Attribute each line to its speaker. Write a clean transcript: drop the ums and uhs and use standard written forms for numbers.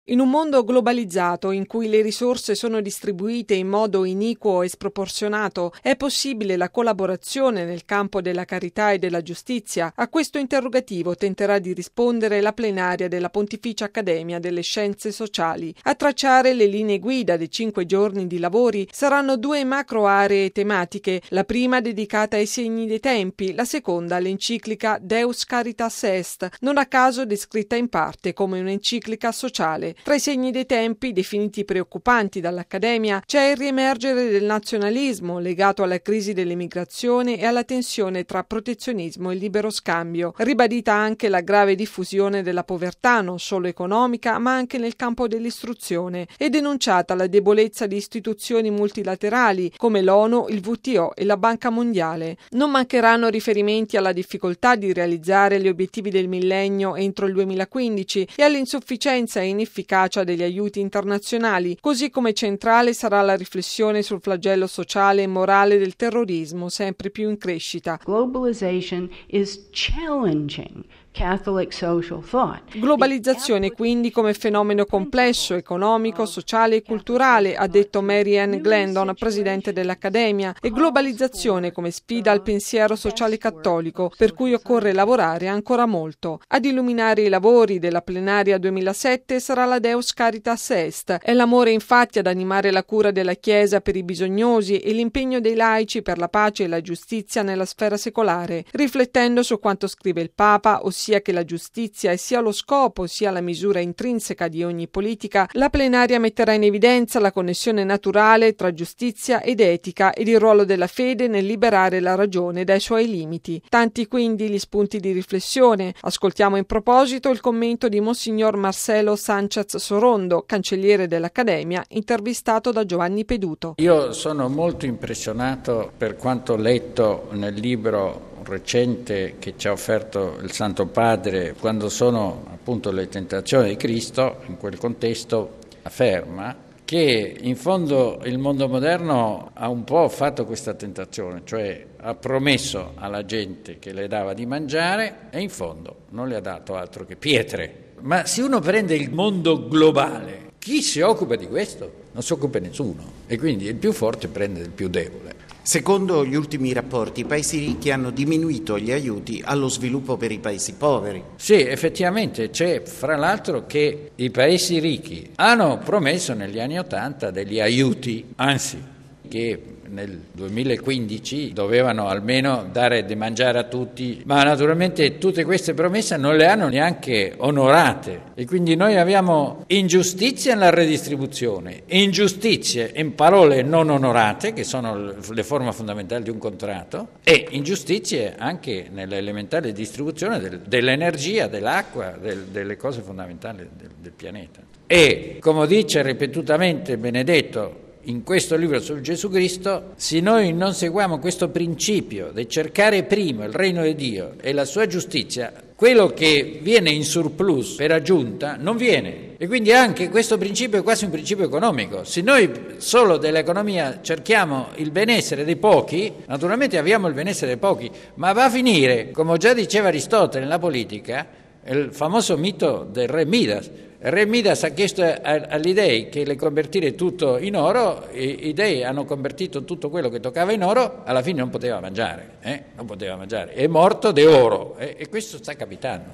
Speaker 1: In un mondo globalizzato in cui le risorse sono distribuite in modo iniquo e sproporzionato, è possibile la collaborazione nel campo della carità e della giustizia? A questo interrogativo tenterà di rispondere la plenaria della Pontificia Accademia delle Scienze Sociali. A tracciare le linee guida dei 5 giorni di lavori saranno 2 macro aree tematiche, la prima dedicata ai segni dei tempi, la seconda all'enciclica Deus Caritas Est, non a caso descritta in parte come un'enciclica sociale. Tra i segni dei tempi, definiti preoccupanti dall'Accademia, c'è il riemergere del nazionalismo legato alla crisi dell'emigrazione e alla tensione tra protezionismo e libero scambio, ribadita anche la grave diffusione della povertà non solo economica ma anche nel campo dell'istruzione, e denunciata la debolezza di istituzioni multilaterali come l'ONU, il WTO e la Banca Mondiale. Non mancheranno riferimenti alla difficoltà di realizzare gli obiettivi del millennio entro il 2015 e all'insufficienza e inefficacia degli aiuti internazionali, così come centrale sarà la riflessione sul flagello sociale e morale del terrorismo, sempre più in crescita.
Speaker 2: Globalization is challenging Catholic social thought.
Speaker 1: Globalizzazione quindi come fenomeno complesso, economico, sociale e culturale, ha detto Mary Ann Glendon, presidente dell'Accademia, e globalizzazione come sfida al pensiero sociale cattolico, per cui occorre lavorare ancora molto. Ad illuminare i lavori della plenaria 2007 sarà la Deus Caritas Est. È l'amore infatti ad animare la cura della Chiesa per i bisognosi e l'impegno dei laici per la pace e la giustizia nella sfera secolare, riflettendo su quanto scrive il Papa, ossia che la giustizia è sia lo scopo sia la misura intrinseca di ogni politica. La plenaria metterà in evidenza la connessione naturale tra giustizia ed etica ed il ruolo della fede nel liberare la ragione dai suoi limiti. Tanti quindi gli spunti di riflessione. Ascoltiamo in proposito il commento di Monsignor Marcelo Sánchez Sorondo, cancelliere dell'Accademia, intervistato da Giovanni Peduto.
Speaker 3: Io sono molto impressionato per quanto letto nel libro recente che ci ha offerto il Santo Padre, quando sono appunto le tentazioni di Cristo. In quel contesto afferma che in fondo il mondo moderno ha un po' fatto questa tentazione, cioè ha promesso alla gente che le dava di mangiare e in fondo non le ha dato altro che pietre. Ma se uno prende il mondo globale, chi si occupa di questo? Non si occupa nessuno, e quindi il più forte prende il più debole.
Speaker 4: Secondo gli ultimi rapporti, i paesi ricchi hanno diminuito gli aiuti allo sviluppo per i paesi poveri.
Speaker 3: Sì, effettivamente c'è, fra l'altro, che i paesi ricchi hanno promesso negli anni '80 degli aiuti, anzi che nel 2015 dovevano almeno dare da mangiare a tutti, ma naturalmente tutte queste promesse non le hanno neanche onorate, e quindi noi abbiamo ingiustizia nella redistribuzione, ingiustizie in parole non onorate, che sono le forme fondamentali di un contratto, e ingiustizie anche nell'elementare distribuzione dell'energia, dell'acqua, delle cose fondamentali del pianeta. E come dice ripetutamente Benedetto in questo libro su Gesù Cristo, se noi non seguiamo questo principio di cercare prima il regno di Dio e la sua giustizia, quello che viene in surplus per aggiunta non viene. E quindi anche questo principio è quasi un principio economico. Se noi solo dell'economia cerchiamo il benessere dei pochi, naturalmente abbiamo il benessere dei pochi, ma va a finire, come già diceva Aristotele nella politica, il famoso mito del re Midas. Il re Midas ha chiesto agli dei che le convertire tutto in oro, e i dei hanno convertito tutto quello che toccava in oro, alla fine non poteva mangiare, è morto di oro, e questo sta capitando.